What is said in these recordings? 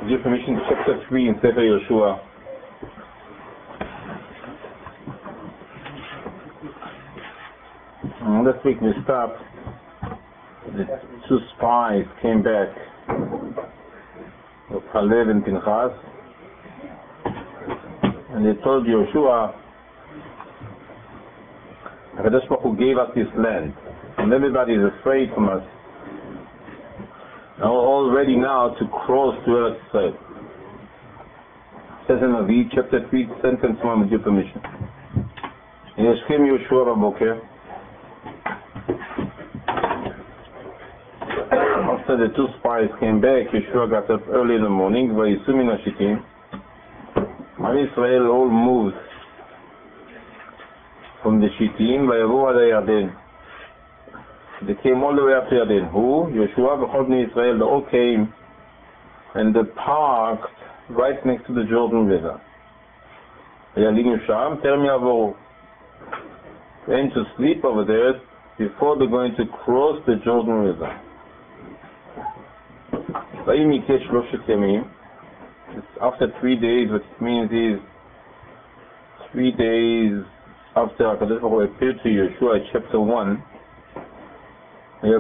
With your permission, chapter 3 in Sefer Yoshua. Last week we stopped. The two spies came back, of Kalev and Pinchas, and they told Yoshua, HaKadosh Baruch Hu gave us this land, and everybody is afraid from us. Now we're all ready now to cross to Eretz Yisrael. It says in Navi, chapter 3, sentence 1, with your permission. Yeshkem Yoshua Baboker. After the two spies came back, Yeshua got up early in the morning, Vayisum Hashitim. Israel all moved from the Shittim, Vayavu Ad Yarden. They came all the way up to Yarden. Who? Yeshua B'chol Bnei Israel. They all came and they parked right next to the Jordan River. Vayalinu Sham, Terem Yavoru. They went to sleep over there before they're going to cross the Jordan River. It's after 3 days. What it means is 3 days after HaKadosh Baruch Hu appeared to Yeshua, chapter 1. The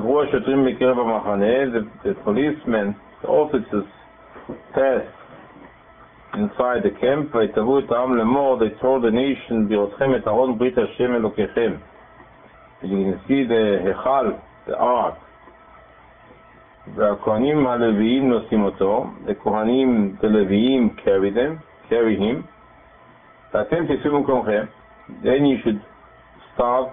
policemen, the officers, passed inside the camp. They told the nation, you can see the Hechal, the Ark. והכהנים הלוויים נושאים אותו, the כהנים, the לוויים carry him, ואתם תיסעו במקומכם, then you should start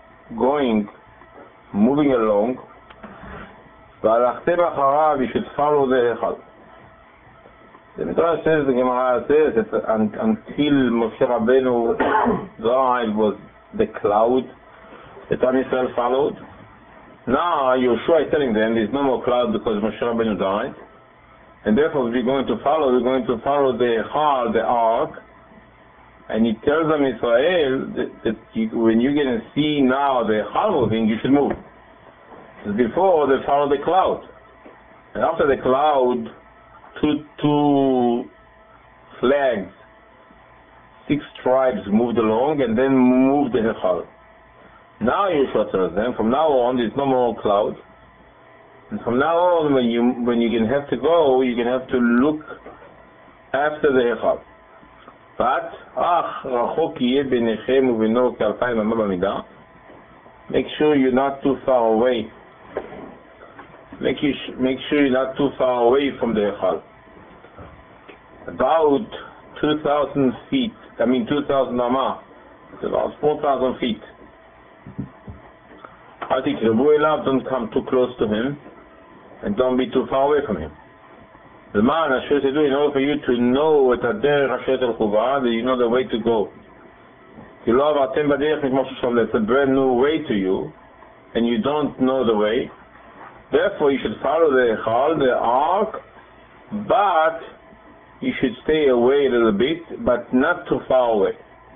moving along, והלכתם אחריו, you should follow the היכל. The Midrash says, the Gemara says that until Moshe Rabbeinu died was the cloud that Am Yisrael followed. Now Yoshua is telling them there's no more cloud because Moshe Rabbeinu died, and therefore we're going to follow the Echal, the Ark, and he tells them Israel that when you're going to see now the Echal moving, you should move. Because before they followed the cloud, and after the cloud, two flags, 6 tribes moved along and then moved the Echal. Now Yeshua tells them, from now on, there's no more clouds. And from now on, when you're going to have to go, you're going to have to look after the Hechal. But, make sure you're not too far away. Make sure you're not too far away from the Hechal. About 2,000 feet, 2,000 amah, it's about 4,000 feet. I think don't come too close to him and don't be too far away from him. The man should do in order for you to know that you know the way to go. It's a brand new way to you and you don't know the way. Therefore you should follow the Echal, the Ark, but you should stay away a little bit, but not too far away.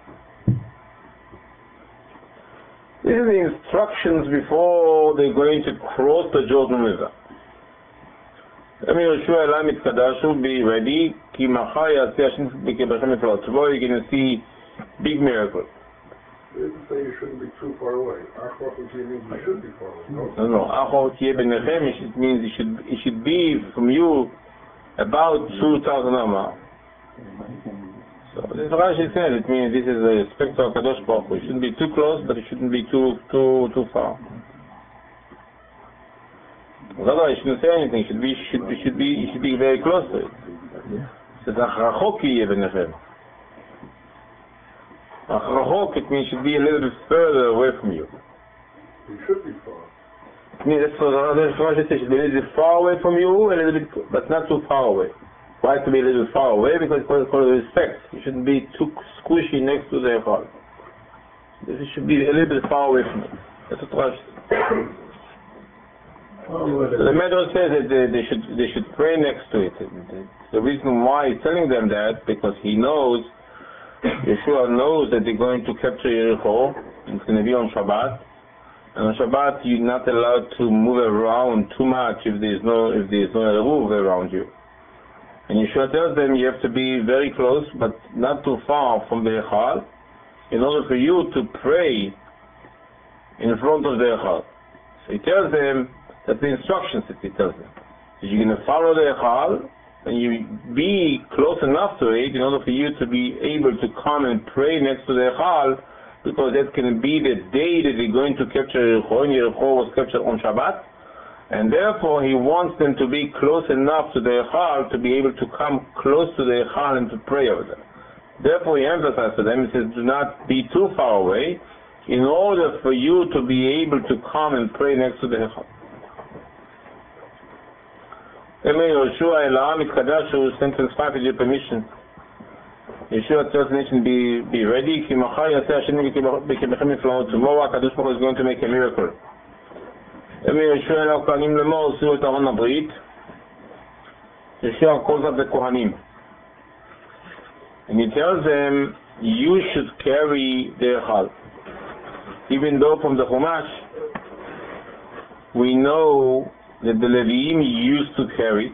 These are the instructions before they're going to cross the Jordan River. You're going to see big miracles. They didn't say you shouldn't be too far away. Means you should be far away. No. It means it should be from you about 2,000 amah. So this Rashi said, it means this is a respect of HaKadosh Baruch Hu. It shouldn't be too close, but it shouldn't be too far. Otherwise, you shouldn't say anything. You should be very close to it. It says, Achrachok yeh benechem. Achrachok, it means it should be a little bit further away from you. You should be far. It means that's what Rashi says. It should be a little bit far away from you, but not too far away. Why to be a little far away? Because it's for respect. You shouldn't be too squishy next to the Echal. You should be a little bit far away from it. That's what Rashi says. The Medrash says that they should pray next to it. The reason why he's telling them that, because he knows, Yeshua knows that they're going to capture Yericho. It's going to be on Shabbat. And on Shabbat you're not allowed to move around too much if there's no Eruv around you. And Yeshua tells them you have to be very close, but not too far from the Echal, in order for you to pray in front of the Echal. So he tells them, that's the instructions that he tells them. That you're going to follow the Echal, and you be close enough to it in order for you to be able to come and pray next to the Echal, because that's going to be the day that they're going to capture Yericho, and Yericho was captured on Shabbat. And therefore he wants them to be close enough to the Echal to be able to come close to the Echal and to pray over them. Therefore he emphasizes to them, he says, do not be too far away in order for you to be able to come and pray next to the Echal. Yeshua Elah Mitkadashu sentence 5 with your permission. Yeshua tells the nation, be ready. Tomorrow HaKadosh Baruch Hu is going to make a miracle. Yeshua calls up the Kohanim. And he tells them, you should carry the Echal. Even though from the Chumash, we know that the Leviim used to carry.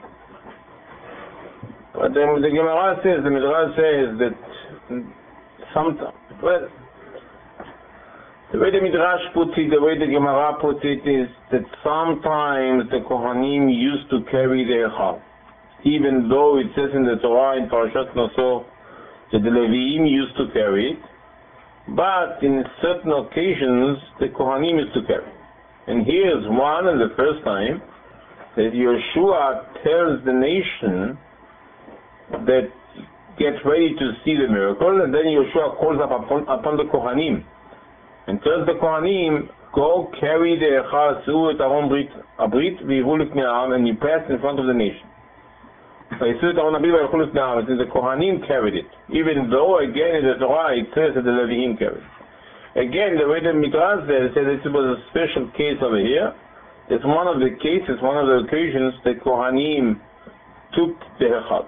But the Gemara says, the Midrash says that sometimes, well, the way the Midrash puts it, the way the Gemara puts it is that sometimes the Kohanim used to carry the Echal. Even though it says in the Torah in Parashat Nosor that the Leviim used to carry it, but in certain occasions the Kohanim used to carry it. And here's one and the first time that Yeshua tells the nation that get ready to see the miracle, and then Yeshua calls upon the Kohanim and tells the Kohanim, go carry the Echal Su'u et Aron Abrit v'yivu lifnei ha'am, and you pass in front of the nation. Since the Kohanim carried it, even though again in the Torah it says that the Leviim carried it. Again, the way the Midrash says this was a special case over here. It's one of the cases, one of the occasions that Kohanim took the Echal.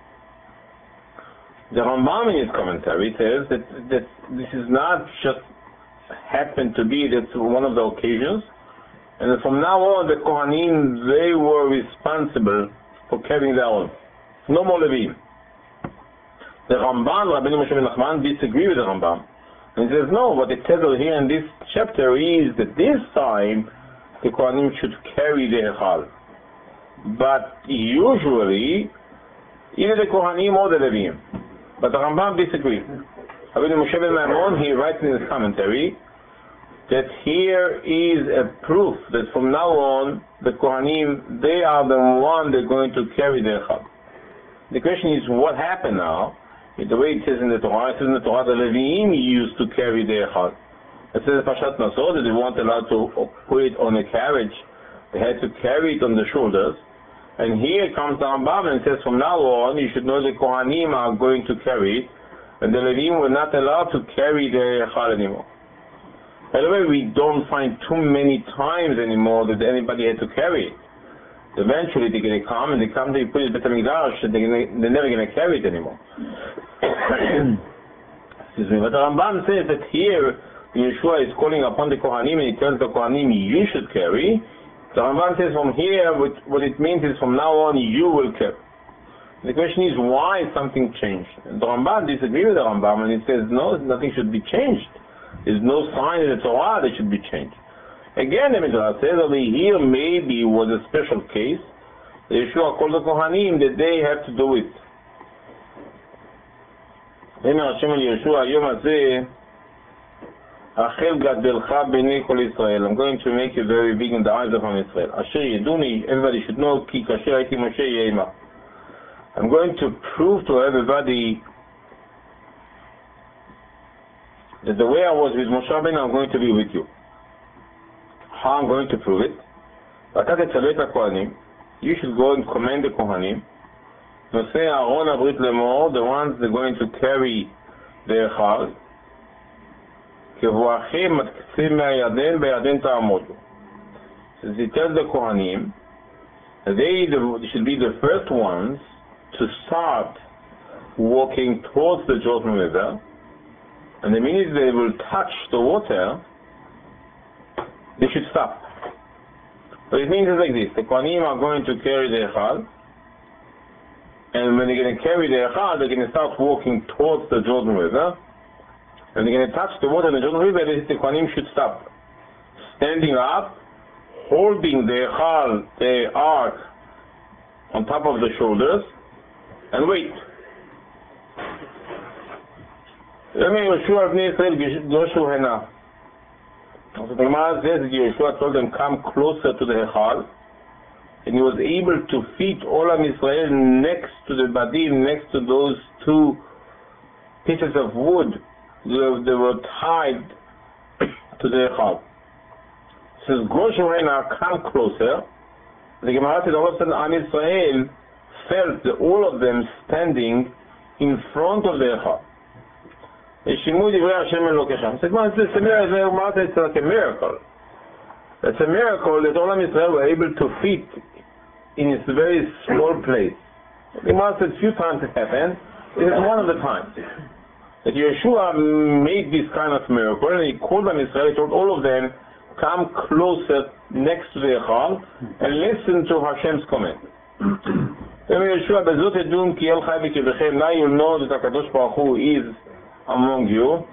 The Rambam in his commentary says that this is not just happened to be, that's one of the occasions, and that from now on the Kohanim, they were responsible for carrying their own. No more Leviim. The Ramban, Rabbeinu Moshe ben Nachman, disagree with the Rambam. And he says, no, what it says over here in this chapter is that this time the Kohanim should carry the Echal. But usually, either the Kohanim or the Leviim. But the Rambam disagrees. Rabbeinu Moshe ben Maimon, he writes in his commentary that here is a proof that from now on the Kohanim, they are the one they're going to carry the Echal. The question is, what happened now? The way it says in the Torah, it says in the Torah the Leviim used to carry the Echal. It says in Parashat Nosor that they weren't allowed to put it on a carriage. They had to carry it on the shoulders. And here comes the Rambam and says from now on you should know the Kohanim are going to carry it, and the Leviim were not allowed to carry the Echal anymore. By the way, we don't find too many times anymore that anybody had to carry it. Eventually they're going to come, and they put it in Beit HaMikdash, and they're never going to carry it anymore. Excuse me. But the Rambam says that here Yeshua is calling upon the Kohanim, and he tells the Kohanim, you should carry. The Rambam says from here, what it means is from now on you will carry. The question is, why something changed? And the Rambam disagrees with the Rambam, and he says, no, nothing should be changed. There's no sign in the Torah that should be changed. Again, the Midrash says over here maybe was a special case. Yeshua called the Kohanim that they have to do it. I'm going to make you very big in the eyes of Israel. Everybody should know. I'm going to prove to everybody that the way I was with Moshe Rabbeinu, I'm going to be with you. How I'm going to prove it? You should go and command the Kohanim. Say Aaron Abrit Lemor, the ones that are going to carry the Echal. Says he tells the Kohanim that they should be the first ones to start walking towards the Jordan River, and the minute they will touch the water, they should stop. So it means it's like this: the Kohanim are going to carry the Echal, And when they're going to carry the Echad, they're going to start walking towards the Jordan River. And they're going to touch the water in the Jordan River, the Kohanim should stop. Standing up, holding the Echad, the ark, on top of the shoulders, and wait. Yeshua so the Gemara says that Yeshua told them, come closer to the Echad, and he was able to fit all of Israel next to the Badim, next to those two pieces of wood that were tied to the Echad. It says, Goshuhena, come closer. The Gemara said all of a sudden Am Israel felt all of them standing in front of the Echad. It's like a miracle. It's a miracle that all of Israel were able to fit in this very small place. The Gemara said a few times it happened. It is one of the times that Yeshua made this kind of miracle, and he called them Israel. He told all of them, come closer next to the Echad and listen to Hashem's command. Now you'll know that HaKadosh Baruch Hu is among you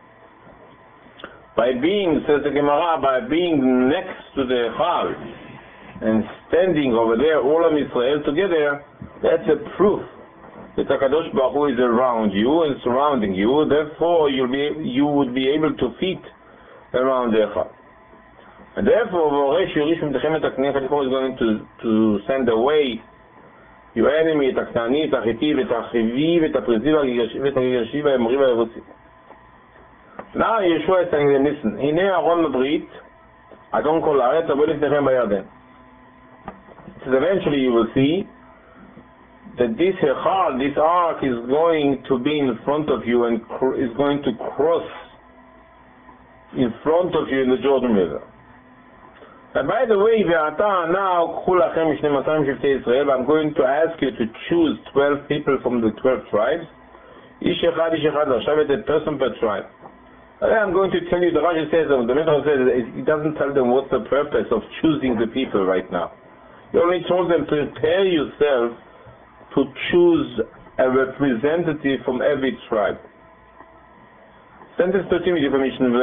by being, says the Gemara, by being next to the Echad and standing over there, all of Israel together. That's a proof that HaKadosh Baruch Hu is around you and surrounding you. Therefore, you would be able to fit around the Echad. And therefore, is going to send away your enemy, את הכנעני, את החיתי, ואת החיבי, ואת הפריזי, ואת הגרשי, והאמורי, והיבוסי. Now Yeshua is saying them, listen, הנה ארון הברית, אדון כל הארץ, הבוא לפניכם בירדן. So eventually you will see that this Echad, this ark, is going to be in front of you and is going to cross in front of you in the Jordan River. And by the way, now I'm going to ask you to choose 12 people from the 12 tribes. Ish echad, a person per tribe. I'm going to tell you, the Rashi says, the Midrash says, it doesn't tell them what's the purpose of choosing the people right now. He only told them to prepare yourself to choose a representative from every tribe. Sentence 13 with your permission.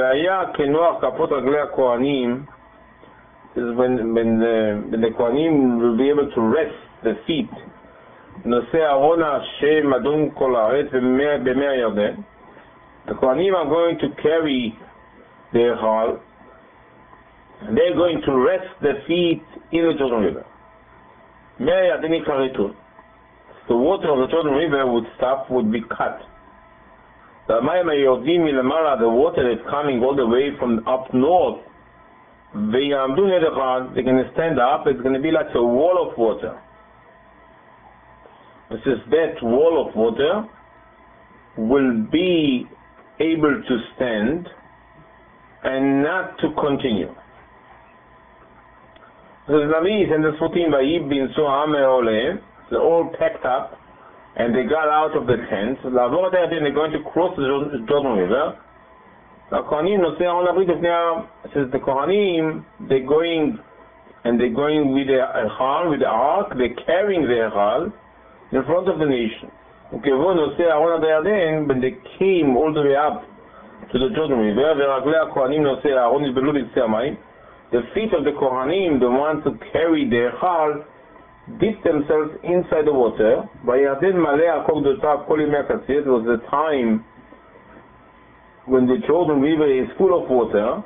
Is when the Kohanim will be able to rest the feet. The Kohanim are going to carry their Echad, and they're going to rest their feet in the Jordan River. The water of the Jordan River would stop, would be cut. The water that's coming all the way from up north, they're going to stand up. It's going to be like a wall of water. This is that wall of water will be able to stand and not to continue. Sentence 14, they're all packed up and they got out of the tent. They're going to cross the Jordan River. The Kohanim, says the Kohanim, they're going with the Echad, with the ark, they're carrying the Echad in front of the nation. When they came all the way up to the Jordan River, the feet of the Kohanim, the ones who carry the Echad, dipped themselves inside the water. It was the time when the Jordan River is full of water.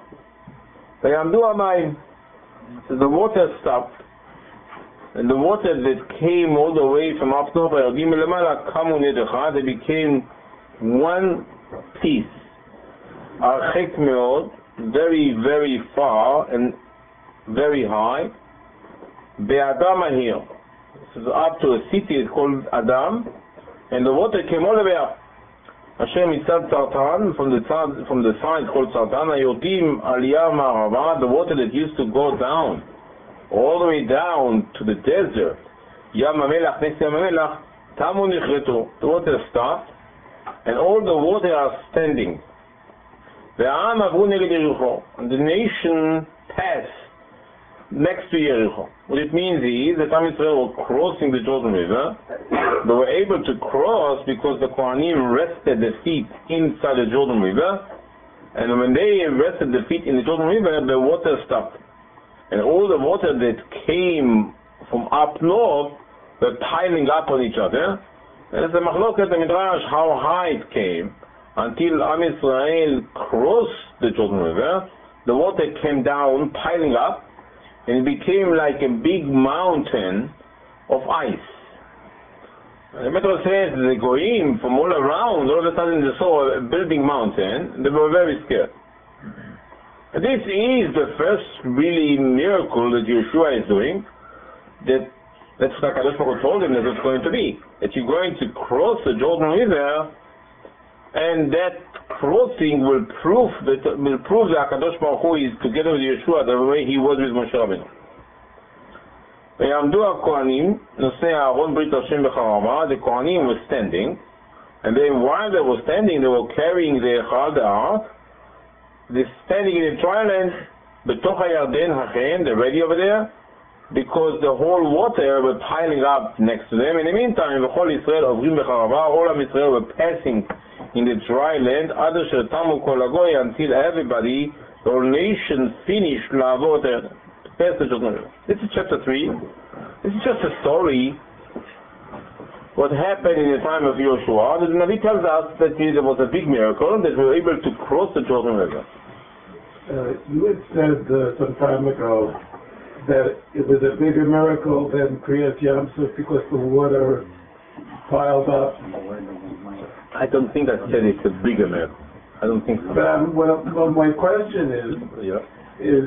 So the water stopped, and the water that came all the way from up north, they became one piece. Very, very far and very high. Be'adam here. This is up to a city, it's called Adam, and the water came all the way up. Hashem mitzad Sartan, from the side called Sartan, Ayotim Aliyah Ma'arava, the water that used to go down, all the way down to the desert, Yam HaMelach, next Yam HaMelach, Tamu Nichretu, the water stopped, and all the water are standing. Ve'am Avru Neged Yericho, and the nation passed next to Yericho. What it means is that Am Yisrael were crossing the Jordan River, They were able to cross because the Kohanim rested their feet inside the Jordan River, and when they rested their feet in the Jordan River, the water stopped. And all the water that came from up north were piling up on each other. There's a machloket in Midrash how high it came until Am Yisrael crossed the Jordan River. The water came down, piling up, and it became like a big mountain of ice. The Midrash says the Goyim from all around, all of a sudden they saw a building mountain. They were very scared. And this is the first really miracle that Yeshua is doing. That's what HaKadosh Baruch Hu told him that it's going to be. That you're going to cross the Jordan River, and that crossing will prove that HaKadosh Baruch Hu is together with Yeshua the way he was with Moshe Rabbeinu. ויעמדו הכהנים, נושא אהרון ברית השם בחרבה, the Kohanim were standing, and then while they were standing, they were carrying the Echad, the ark. They're standing in the dry land, בתוך הירדן הכן, they're ready over there, because the whole water were piling up next to them. In the meantime, וכל ישראל עוברים בחרבה, all of Israel were passing in the dry land, עד אשר תמו כל הגוי, until everybody, the whole nation finished לעבור את הירדן. This is chapter 3. This is just a story. What happened in the time of Yoshua. The Navi tells us that there was a big miracle, that we were able to cross the Jordan River. You had said some time ago that it was a bigger miracle than Kriyat Yam Suf because the water piled up. I don't think I said it's a bigger miracle. I don't think so. Well, my question is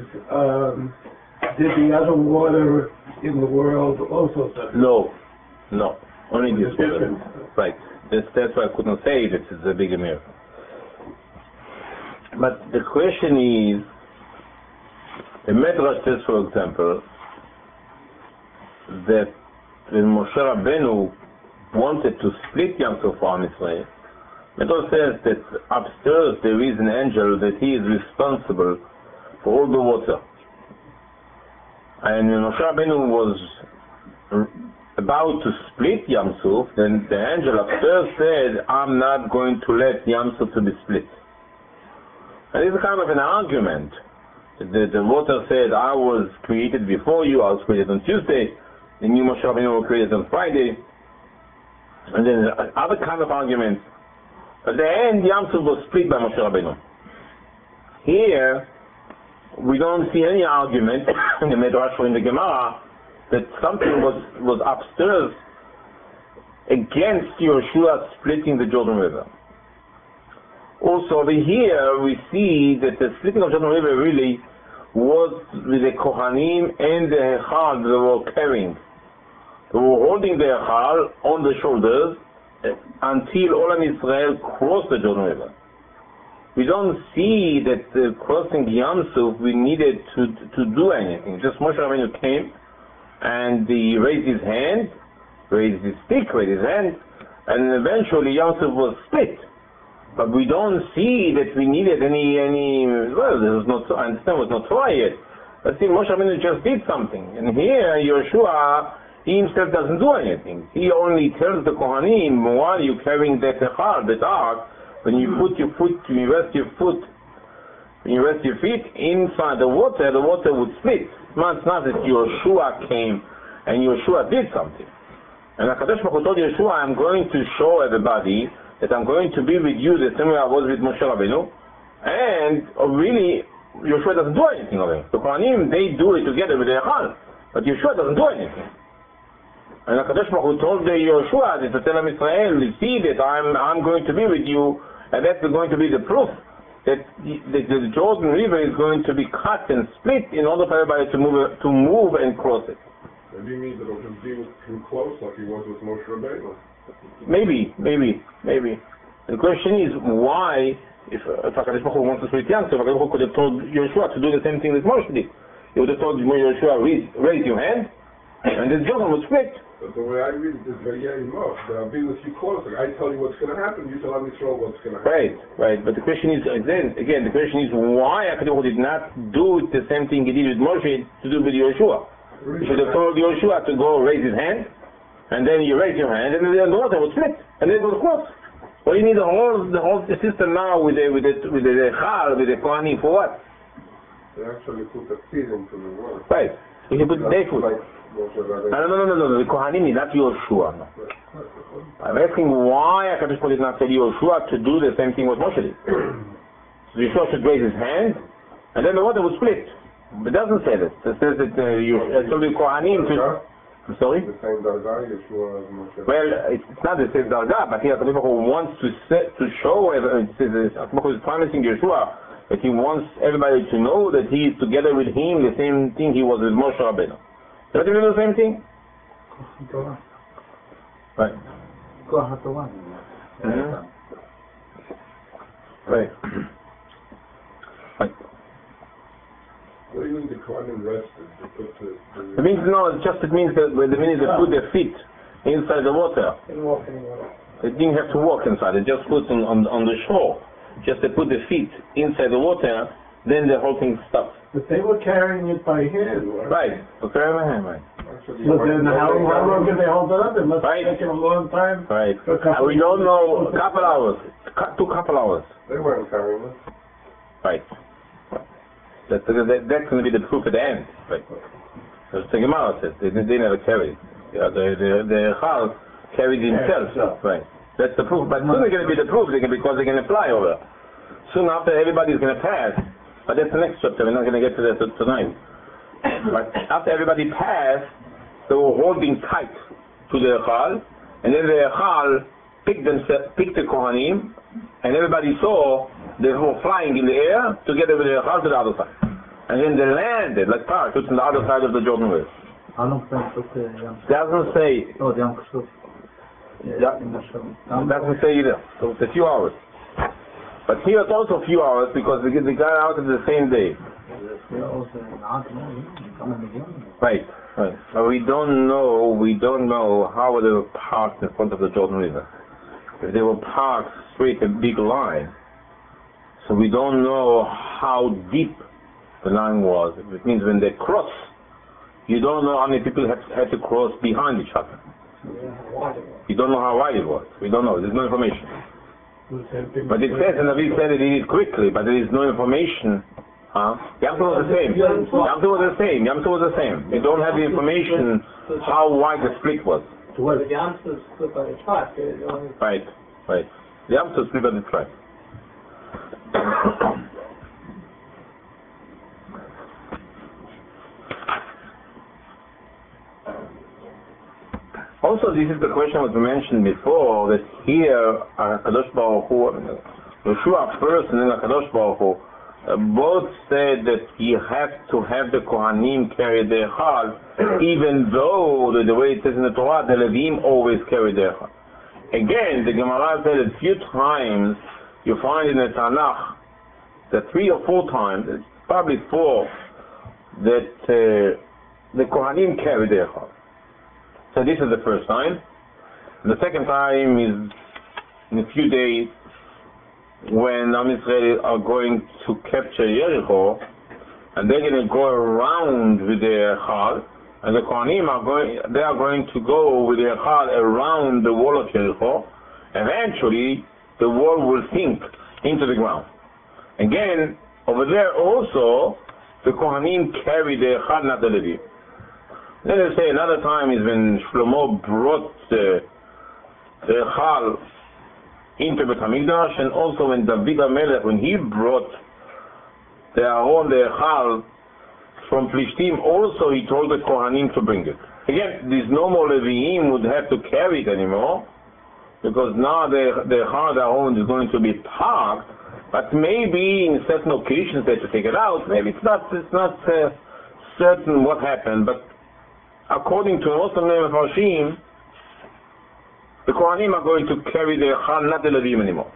did the other water in the world also suffer? No, only this water. Right. That's why I couldn't say that it's a bigger miracle. But the question is, the Midrash says, for example, that when Moshe Rabbeinu wanted to split Yam Suf for Am Yisrael, Midrash says that upstairs there is an angel that he is responsible for all the water. And when Moshe Rabbeinu was about to split Yam Suf, then the angel upstairs said, I'm not going to let Yam Suf to be split. And this is kind of an argument. The water said, I was created before you, I was created on Tuesday, and you, Moshe Rabbeinu, were created on Friday. And then other kind of arguments. At the end, Yam Suf was split by Moshe Rabbeinu. Here, we don't see any argument in the Midrash or in the Gemara that something was upstairs against Yeshua splitting the Jordan River. Also over here we see that the splitting of Jordan River really was with the Kohanim and the Echad they were carrying. They were holding the Echad on the shoulders until all of Israel crossed the Jordan River. We don't see that crossing Yam Suf we needed to do anything. Just Moshe Rabbeinu came and he raised his hand, raised his stick, raised his hand, and eventually Yam Suf was split. But we don't see that we needed well, there was not, I understand it was not Torah yet. But see, Moshe Rabbeinu just did something. And here, Yeshua, he himself doesn't do anything. He only tells the Kohanim, while you're carrying that Echad, that ark, when you put your foot, when you rest your feet inside the water would split. It's not that Yeshua came and Yeshua did something. And HaKadosh Baruch Hu told Yeshua, I'm going to show everybody that I'm going to be with you the same way I was with Moshe Rabbeinu. And really, Yeshua doesn't do anything of it. The Kohanim, they do it together with the Echad, but Yeshua doesn't do anything. And HaKadosh Baruch Hu told Yeshua that to tell Israel, see that I'm going to be with you, and that's going to be the proof that the Jordan River is going to be cut and split in order for everybody to move and cross it. Maybe you mean that it'll just be too close like he was with Moshe Rabbeinu. Maybe. The question is why, if HaKadosh Baruch Hu wants to split Yam Suf, HaKadosh Baruch Hu could have told Yeshua to do the same thing that Moshe did. He would have told Yeshua, raise your hand, and the Jordan would split. But the way I read it is very that I'll be with you close. Like I tell you what's going to happen, you tell me what's going to happen. Right. But the question is, again, the question is why HaKadosh Baruch Hu did not do the same thing he did with Moshe to do with Yeshua. He should have told Yeshua to go raise his hand, and then you raise your hand, and then the water will split, and then it will cross. Well, you need the whole system now with the Chal, with the Kohanim, for what? They actually put the feet into the water. Right. You can put their foot. No, the Kohanim, not Yoshua. No. I'm asking why HaKadosh Baruch Hu did not tell Yoshua to do the same thing what Moshe did. So Yoshua should raise his hand, and then the water will split. It doesn't say that. It says that you told the Kohanim to... I'm sorry? The same Darga, Yeshua as Moshe. Well, it's not the same Darga, but here HaKadosh Baruch Hu wants to show, it says HaKadosh Baruch Hu is promising Yeshua that he wants everybody to know that he is together with him, the same thing he was with Moshe Rabbeinu. Don't you do the same thing? Right. Mm-hmm. Right. Right. What do you mean the Kohanim rested? It means it means that the minute they put their feet inside the water, they didn't have to walk inside. They just put on the shore. Just they put the feet inside the water, then the whole thing stops. But they were carrying it by hand. Right. Okay, right. But then how long did they hold it up? It must have taken a long time. Right. We don't know. Couple hours. Couple hours. They weren't carrying it. Right. That's going to be the proof at the end. Right. So the Gemara says they never carried. The Chal carried himself. Right. That's the proof. But soon they're going to be the proof because they're going to fly over. Soon after everybody's going to pass. But that's the next chapter. We're not going to get to that tonight. But after everybody passed, they were holding tight to the Chal, and then the Chal picked the Kohanim, and everybody saw they were flying in the air together with the Chal to the other side. And then they landed like parachutes on the other side of the Jordan River. How long time took the Yam Suf? Doesn't say. Oh, the Yam Suf. Doesn't say either. So it's a few hours. But here it's also a few hours because they got out on the same day. Right. But we don't know how they were parked in front of the Jordan River. If they were parked straight a big line, so we don't know how deep the line was. It means when they cross, you don't know how many people had to cross behind each other. You don't know how wide it was. We don't know. There's no information. But it says, and Navi said it did quickly, but there is no information. Yam Suf was the same. Yam Suf was the same. You don't have the information how wide the split was. The Yam Suf split by the track. Right. The Yam Suf split by the track. Also, this is the question that we mentioned before, that here HaKadosh Baruch Hu, Yeshua first and then HaKadosh Baruch Hu, both said that you have to have the Kohanim carry their Chal, even though the way it says in the Torah, the Levim always carry their Chal. Again, the Gemara said a few times, you find in the Tanakh, that 3 or 4 times, probably 4, that the Kohanim carry their Chal. So this is the first time. The second time is in a few days when Am Yisrael are going to capture Jericho, and they're going to go around with their Chal, and the Kohanim are going to go with their Chal around the wall of Jericho. Eventually, the wall will sink into the ground. Again, over there also, the Kohanim carry their Chal, not the Levim. Then they say another time is when Shlomo brought the Chal into Beit HaMikdash, and also when David HaMelech, when he brought the Aaron, the Chal from Plishtim, also he told the Kohanim to bring it. Again, these no more Leviim would have to carry it anymore, because now the Chal, the Aaron is going to be parked, but maybe in certain occasions they have to take it out. Maybe it's not certain what happened, but according to most of the Mefarshim, the Kohanim are going to carry their Chal, not the Levim anymore.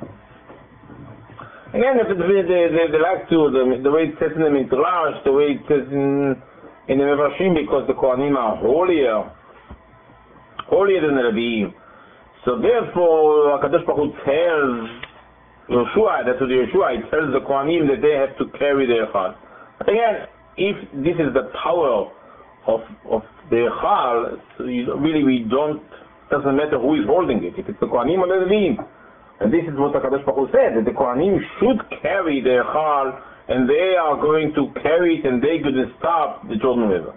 Again, if they like to, the way it says in the Midrash, the way it says in the Mefarshim, because the Kohanim are holier than the Levim. So therefore, HaKadosh Baruch Hu tells Yeshua, that's what Yeshua, he tells the Kohanim that they have to carry their Chal. But again, if this is the power of the Chal, so really we don't doesn't matter who is holding it, if it's the Kohanim or the Levim. And this is what the Kadosh Baruch Hu said, that the Kohanim should carry the Echal, and they are going to carry it, and they're going to stop the Jordan River.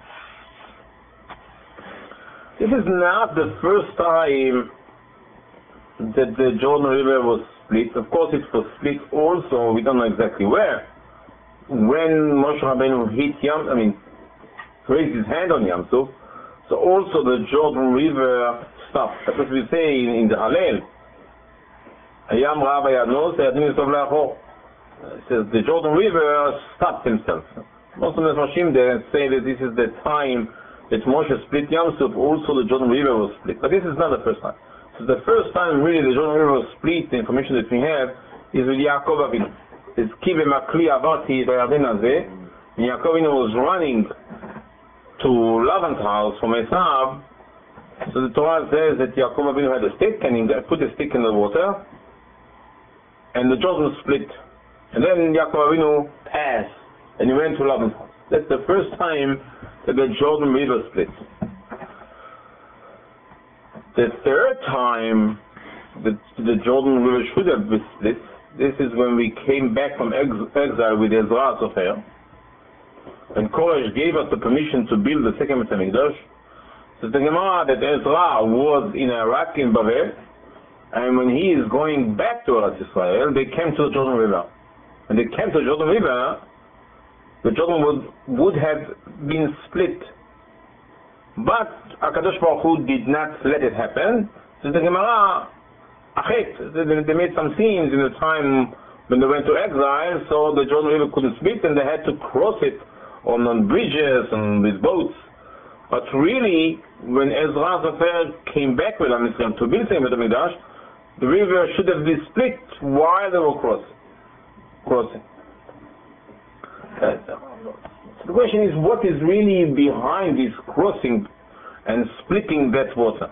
This is not the first time that the Jordan River was split. Of course, it was split also, we don't know exactly where. When Moshe Rabbeinu raised his hand on Yam Suf, so also the Jordan River stopped. That's what we say in the Hallel. Hayam Rav Ayanos, Hayadim Yisov Le'achor. It says the Jordan River stopped himself. Most of the Mashim they say that this is the time that Moshe split Yam Suf, also the Jordan River was split. But this is not the first time. So the first time really the Jordan River was split, the information that we have, is with Yaakov Avinu. It's Kive Makli Avati Vayarden Hazeh. Yaakov Avinu was running to Lavan's house from Esav. So the Torah says that Yaakov Avinu had a stick, and he put a stick in the water, and the Jordan split. And then Yaakov Avinu passed, and he went to Lavan's house. That's the first time that the Jordan River split. The third time that the Jordan River should have been split, this is when we came back from exile with Ezra Sofer. And Koresh gave us the permission to build the second Beit HaMikdash. So the Gemara that Ezra was in Iraq, in Bavel, and when he is going back to Eretz Israel, they came to the Jordan River. When they came to the Jordan River, the Jordan would have been split. But HaKadosh Baruch Hu did not let it happen. So the Gemara, they made some scenes in the time when they went to exile, so the Jordan River couldn't split, and they had to cross it on bridges and with boats. But really, when Ezra Sofer came back with Am Yisrael to build the Beit HaMikdash, the river should have been split while they were crossing. The question is, what is really behind this crossing and splitting that water?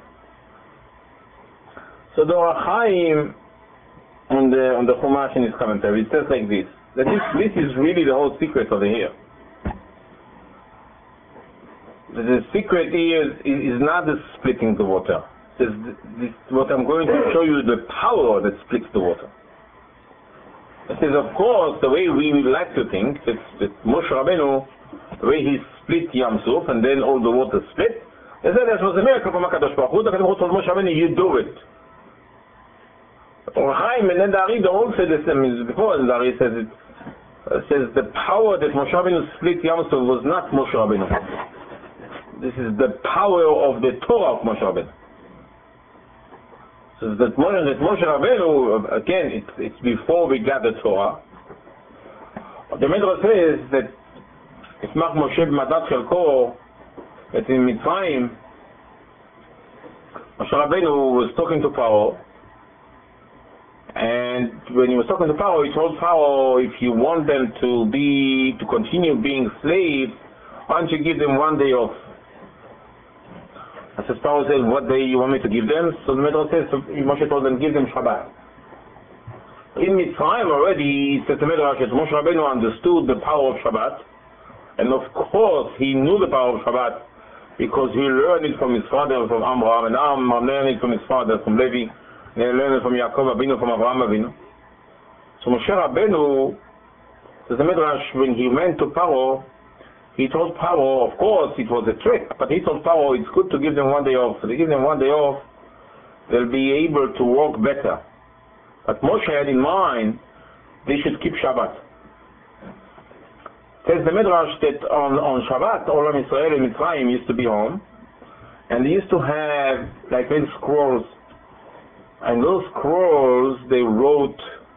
So the Or HaChaim on the Chumash in his commentary, it says like this, that this is really the whole secret of the year. The secret is not the splitting the water. What I'm going to show you, the power that splits the water. It is, of course, the way we would like to think, that Moshe Rabbeinu, the way he split Yam Suf, and then all the water split, they said that was a miracle from HaKadosh Baruch Hu. The HaKadosh told Moshe Rabbeinu, you do it. Or Chaim and then the Ari don't say this, before the Ari says it, says the power that Moshe Rabbeinu split Yam Suf was not Moshe Rabbeinu. This is the power of the Torah of Moshe Rabbeinu. So that Moshe Rabbeinu, again, it's before we got the Torah. The Midrash says that Ismach Moshe b'madat chelko, that in Mitzrayim, Moshe Rabbeinu was talking to Pharaoh, and when he was talking to Pharaoh, he told Pharaoh, if you want them to continue being slaves, why don't you give them one day off? As Pharaoh said, what day you want me to give them? So the Midrash says, Moshe told them, give them Shabbat. In Mitzrayim already, it says the Midrash that Moshe Rabbeinu understood the power of Shabbat, and of course he knew the power of Shabbat because he learned it from his father, from Amram, and Amram learned it from his father, from Levi, and he learned it from Yaakov Avinu, from Avraham Avinu. So Moshe Rabbeinu, says the Midrash, when he went to Pharaoh, he told Pharaoh, of course it was a trick, but he told Pharaoh it's good to give them one day off. So they give them one day off, they'll be able to walk better. But Moshe had in mind they should keep Shabbat. Says the Midrash that on Shabbat, all of Israel and Mitzrayim used to be home, and they used to have like many scrolls, and those scrolls they wrote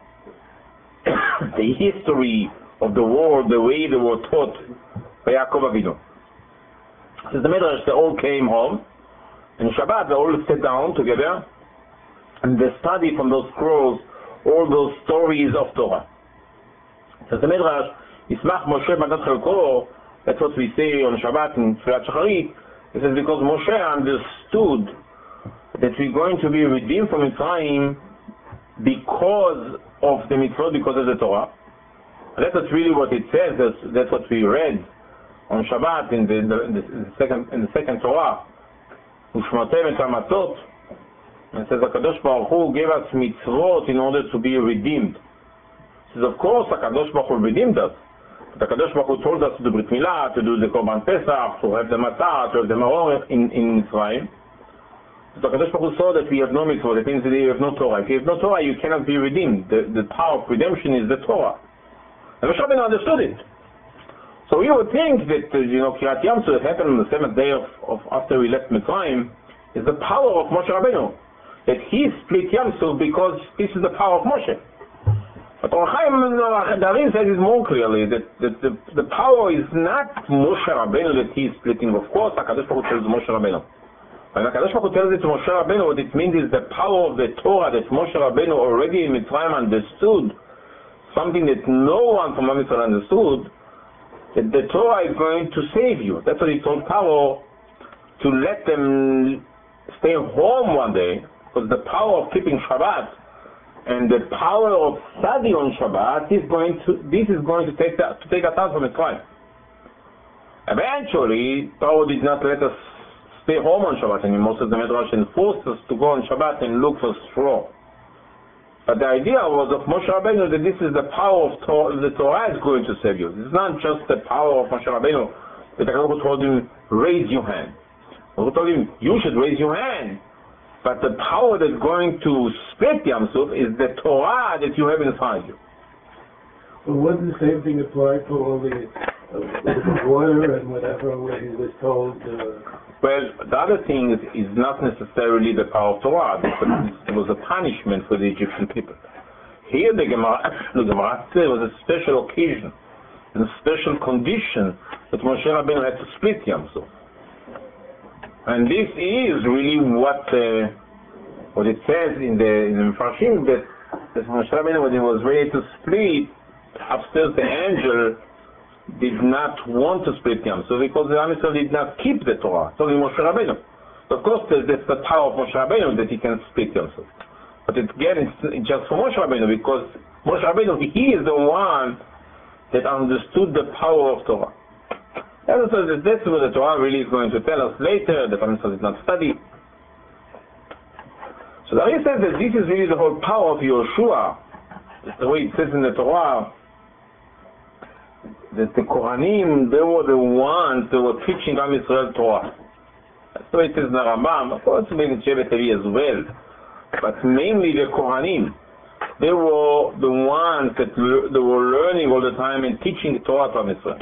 the history of the world, the way they were taught by Yaakov Avinu. Says the Midrash, they all came home, and Shabbat they all sat down together, and they study from those scrolls all those stories of Torah. Says the Midrash, Yismach Moshe b'madat chelko, that's what we say on Shabbat in Tfilat Shacharit. It says because Moshe understood that we're going to be redeemed from Mitzrayim because of the mitzvot, because of the Torah. And that's really what it says. That's what we read on Shabbat in the second Torah. Ushmatem et hamatzot. It says HaKadosh Baruch Hu gave us mitzvot in order to be redeemed. It says, of course, HaKadosh Baruch Hu redeemed us. But HaKadosh Baruch Hu told us to do Brit Milah, to do the Korban Pesach, to have the Matzah, to have the Maror in Mitzrayim. So HaKadosh Baruch Hu saw that we have no mitzvot. That means that you have no Torah. If you have no Torah, you cannot be redeemed. The power of redemption is the Torah. And Moshe Rabbeinu understood it. So you would think that, Kriyat Yamsuf that happened on the 7th day of after we left Mitzrayim is the power of Moshe Rabbeinu. That he split Yamsuf because this is the power of Moshe. But Or Chaim Darin says it more clearly that the power is not Moshe Rabbeinu that he is splitting. Of course, HaKadosh Baruch Hu tells Moshe Rabbeinu. When HaKadosh Baruch Hu tells it to Moshe Rabbeinu, what it means is the power of the Torah that Moshe Rabbeinu already in Mitzrayim understood, something that no one from Mitzrayim understood, that the Torah is going to save you. That's what he told Paro, to let them stay home one day, because the power of keeping Shabbat and the power of study on Shabbat is going to take us out from Mitzrayim. Eventually, Paro did not let us stay home on Shabbat anymore, most of the Midrash, and forced us to go on Shabbat and look for straw. But the idea was of Moshe Rabbeinu that this is the power of the Torah is going to save you. This is not just the power of Moshe Rabbeinu that HaKadosh told him, raise your hand. He told him, you should raise your hand. But the power that's going to split Yam Suf is the Torah that you have inside you. Well, wouldn't the same thing apply for all the water and whatever when he was told? Well, the other thing is not necessarily the power of Torah, because it was a punishment for the Egyptian people. Here the Gemara says it was a special occasion, and a special condition that Moshe Rabbeinu had to split Yam Suf. And this is really what it says in the Mefarshim, that Moshe Rabbeinu, when he was ready to split, upstairs the angel did not want to split Yam Suf because the Amisrael did not keep the Torah. So Moshe Rabbeinu. Of course, that's the power of Moshe Rabbeinu that he can split Yam Suf. But again, it's just for Moshe Rabbeinu because Moshe Rabbeinu, he is the one that understood the power of Torah. And so that's what the Torah really is going to tell us later. The Amisrael did not study. So the Ari says that this is really the whole power of Yoshua. That's the way it says in the Torah. That the Kohanim, they were the ones that were teaching Am Yisrael Torah. That's the way it says in the Rambam. Of course, maybe in Shevet Levi as well. But mainly the Kohanim. They were the ones that they were learning all the time and teaching Torah to Am Yisrael.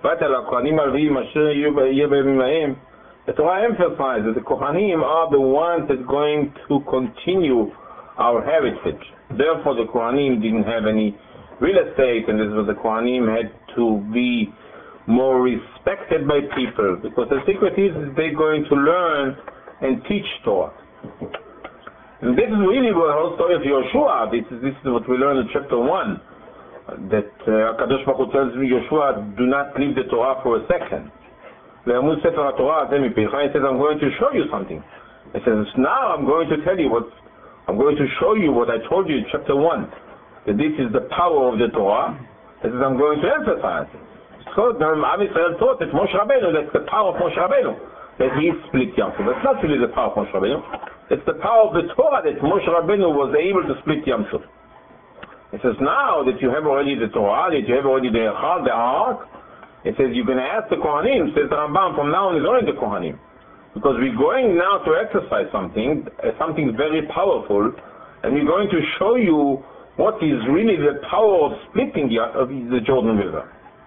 The Torah emphasizes that the Kohanim are the ones that are going to continue our heritage. Therefore, the Kohanim didn't have any real estate, and this was the Kohanim had to be more respected by people, because the secret is they're going to learn and teach Torah. And this is really the whole story of Yoshua. This is what we learn in chapter 1, that HaKadosh Baruch Hu tells Yoshua, do not leave the Torah for a second. He says, I'm going to show you something. He says, now I'm going to tell you I'm going to show you what I told you in chapter 1. That this is the power of the Torah, that I'm going to emphasize. So Am Yisrael thought that Moshe Rabbeinu, that's the power of Moshe Rabbeinu, that he split Yam Suf. That's not really the power of Moshe Rabbeinu. It's the power of the Torah that Moshe Rabbeinu was able to split Yam Suf. It says now that you have already the Torah, that you have already the Echad, the Ark, it says you're going to ask the Kohanim, says the Rambam, from now on is only the Kohanim. Because we're going now to exercise something very powerful, and we're going to show you what is really the power of splitting the Jordan River.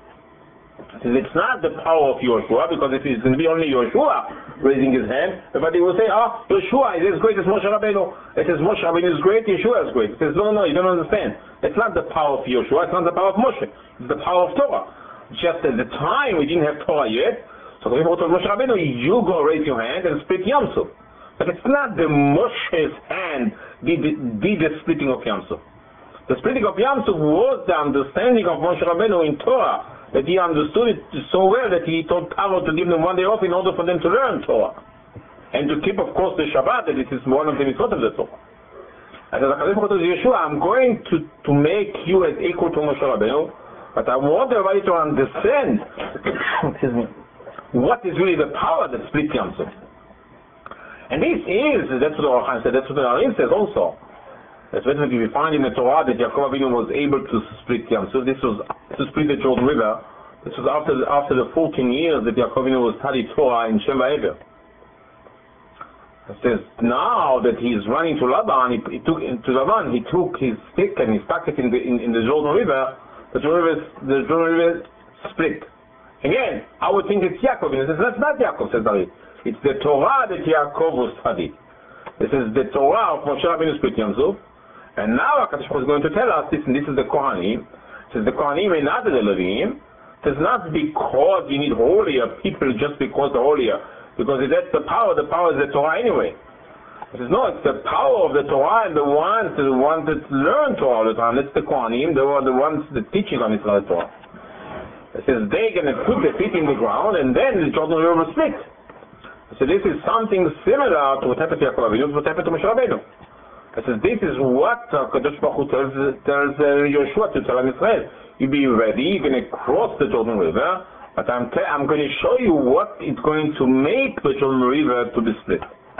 It's not the power of Yoshua, because if it's going to be only Yoshua raising his hand, everybody will say, Yoshua is as great as Moshe Rabbeinu. It says Moshe Rabbeinu is great, Yeshua is great. It says, no, you don't understand. It's not the power of Yoshua, it's not the power of Moshe. It's the power of Torah. Just at the time we didn't have Torah yet, so the people told Moshe Rabbeinu, you go raise your hand and split Yam Suf. But it's not the Moshe's hand did the splitting of Yam Suf. The splitting of Yam Suf was the understanding of Moshe Rabbeinu in Torah, that he understood it so well that he told Paro to give them one day off in order for them to learn Torah. And to keep, of course, the Shabbat, that it is one of the mitzvot of the Torah. And as HaKadosh Baruch Hu to Yeshua, I'm going to make you as equal to Moshe Rabbeinu, but I want everybody to understand what is really the power that splits Yam Suf. And this is, that's what the Orach Chaim said, that's what the Arim says also. That's definitely we find in the Torah that Yaakov Avinu was able to split Yam. So this was to split the Jordan River. This was after the 14 years that Yaakov Avinu was studying Torah in Shem Va'ever. It says now that he is running to Laban, he took his stick and he stuck it in the Jordan River. The Jordan River split. Again, I would think it's Yaakov. It says that's not Yaakov, says David. It's the Torah that Yaakov was studying. This is the Torah of Moshe Rabbeinu split Yam Suf. And now HaKadosh Baruch Hu is going to tell us this, and this is the Kohanim. It says the Kohanim are not the Levim. It is not because you need holier people just because the holier. Because that's the power is the Torah anyway. It says no, it's the power of the Torah and the ones that learn Torah all the time. That's the Kohanim, they were the ones that teaching on Israel Torah. It says they're going to put their feet in the ground and then the Jordan River split. So this is something similar to what happened to Yaakov Avinu, what happened to Moshe Rabbeinu. It says this is what HaKadosh Baruch Hu tells Yoshua to tell Israel. You be ready, you're going to cross the Jordan River, but I'm going to show you what is going to make the Jordan River to be split.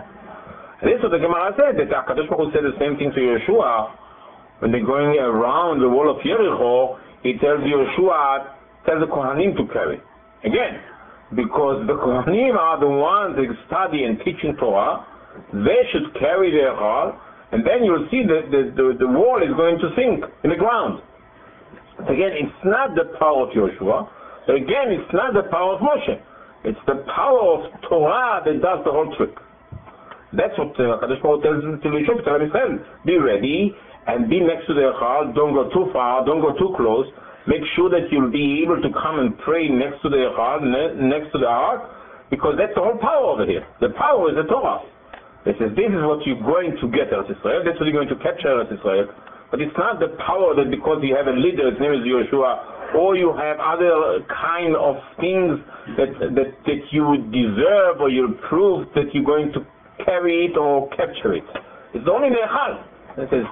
And this is what the Gemara said, that HaKadosh Baruch Hu said the same thing to Yoshua. When they're going around the wall of Jericho, he tells Yoshua, tell the Kohanim to carry. Again, because the Kohanim are the ones that study and teaching Torah, they should carry their heart, and then you'll see that the wall is going to sink in the ground. Again, it's not the power of Yoshua. Again, it's not the power of Moshe. It's the power of Torah that does the whole trick. That's what HaKadosh Baruch Hu tells to Yoshua, tell him, be ready and be next to the Echad. Don't go too far, don't go too close. Make sure that you'll be able to come and pray next to the Echad, next to the Ark, because that's the whole power over here. The power is the Torah. It says this is what you're going to get Eretz Israel, that's what you're going to capture Eretz Israel. But it's not the power that because you have a leader, his name is Yoshua, or you have other kind of things that you deserve or you prove that you're going to carry it or capture it. It's only the Echad. It says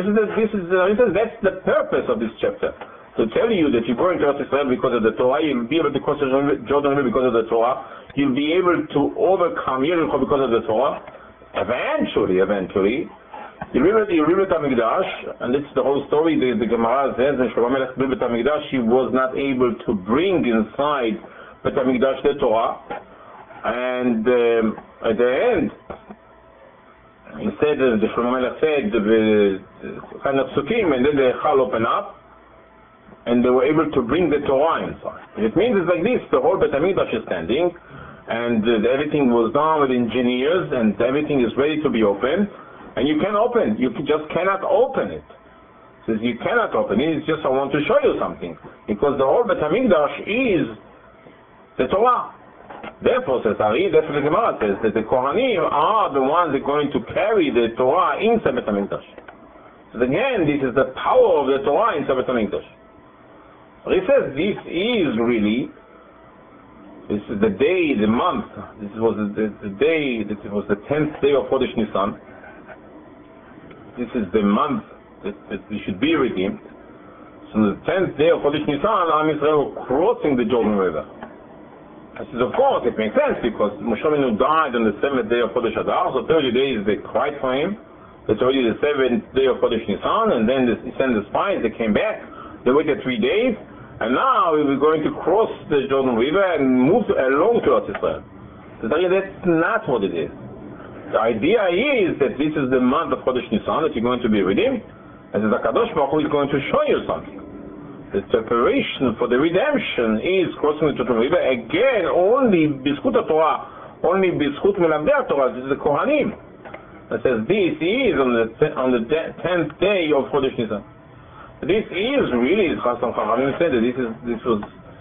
that's the purpose of this chapter. To tell you that you're going to Eretz Israel because of the Torah, you'll be able to cross the Jordan River because of the Torah, you'll be able to overcome Jericho because of the Torah. Eventually, you read Bet HaMikdash, and it's the whole story. The Gemara says that Shlomo Melech built Bet HaMikdash, he was not able to bring inside Bet HaMikdash the Torah, and at the end, he said that the Shlomo Melech said the kind of Sukkim, and then the Echal opened up, and they were able to bring the Torah inside. It means it's like this: the whole Bet HaMikdash is standing, and everything was done with engineers, and everything is ready to be opened, and you can open. You just cannot open it. Says you cannot open it. It's just I want to show you something, because the whole Bet HaMikdash is the Torah. Therefore, says Ari, that's what the Gemara says, that the Kohanim are the ones that are going to carry the Torah inside Bet HaMikdash. So again, this is the power of the Torah inside Bet HaMikdash. He says this is really. This is the day, the month. This was the day. This was the 10th day of Chodesh Nisan. This is the month that we should be redeemed. So the 10th day of Chodesh Nisan, Am Yisrael were crossing the Jordan River. I said, of course, it makes sense because Moshe Rabbeinu died on the 7th day of Chodesh Adar. So 30 days they cried for him. That's already the 7th day of Chodesh Nisan, and then he sent the spies. They came back. They waited 3 days. And now we were going to cross the Jordan River and move along to Eretz Israel. So that's not what it is. The idea is that this is the month of Chodesh Nisan that you're going to be redeemed, and that HaKadosh Baruch Hu is going to show you something. The preparation for the redemption is crossing the Jordan River, again, only B'zchut Torah, only B'zchut Melamdei Torah, this is the Kohanim. It says this is on the 10th day of Chodesh Nisan. This is really, as Chasam Chachamim said, that this was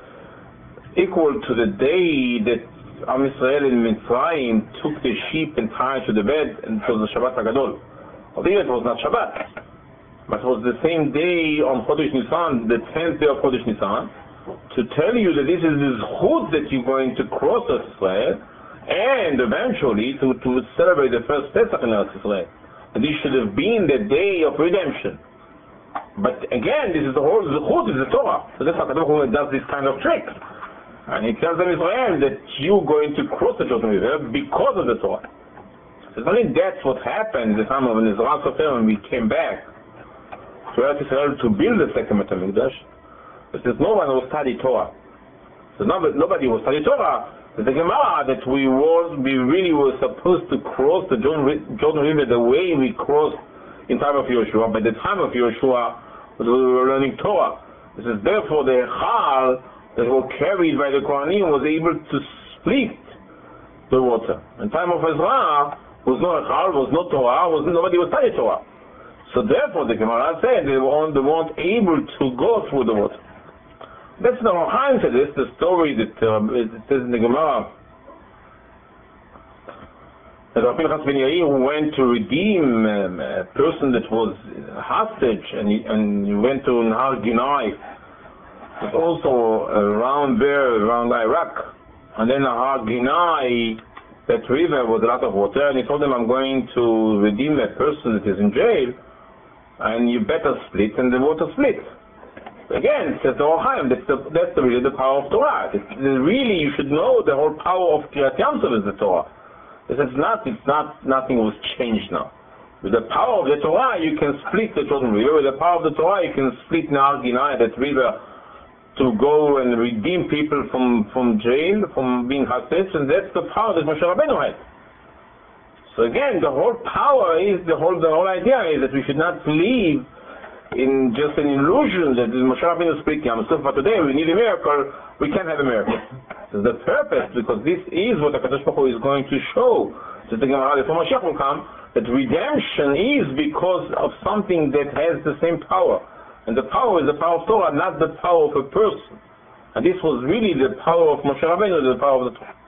equal to the day that Am Yisrael in Mitzrayim took the sheep and tied to the bed, and it was the Shabbat HaGadol. Although it was not Shabbat, but it was the same day on Chodesh Nisan, the 10th day of Chodesh Nisan, to tell you that this is the zchut that you're going to cross Israel, and eventually to celebrate the first Pesach in Israel. And this should have been the day of redemption. But again, this is the whole zchut is the Torah. So that's how HaKadosh Baruch Hu does this kind of trick. And he tells them Israel that you're going to cross the Jordan River because of the Torah. It's only that's what happened at the time of Ezra Sofer when we came back to Eretz Israel to build the second Beit HaMikdash. But there's no one who studied Torah. So nobody who studied Torah. There's a Gemara that we really were supposed to cross the Jordan River the way we crossed in time of Yehoshua. By the time of Yehoshua, we were learning Torah. This is therefore the Echal that were carried by the Kohanim was able to split the water. In time of Ezra, was no Echal, was no Torah, nobody was studying Torah. So therefore the Gemara said they weren't able to go through the water. That's the Rochaim to this, the story that it says in the Gemara that Rav Pinchas ben Yair who went to redeem a person that was hostage and he went to Nahar Ginai, but also around Iraq, and then Nahar Ginai, that river was a lot of water, and he told them, I'm going to redeem a person that is in jail, and you better split, and the water split. Again, says the Rochaim, that's really the power of Torah. Really, you should know the whole power of Kriyat Yam Suf is the Torah. Nothing was changed now. With the power of the Torah, you can split the Jordan River. With the power of the Torah, you can split Nahar Ginai, that river, to go and redeem people from jail, from being hostage, and that's the power that Moshe Rabbeinu had. So again, the whole power is, the whole idea is that we should not believe in just an illusion that Moshe Rabbeinu split Yam Suf, but today we need a miracle, we can't have a miracle. This is the purpose, because this is what the HaKadosh Baruch Hu is going to show. So the Gemara, before Mashiach will come, that redemption is because of something that has the same power. And the power is the power of Torah, not the power of a person. And this was really the power of Moshe Rabbeinu, the power of the Torah.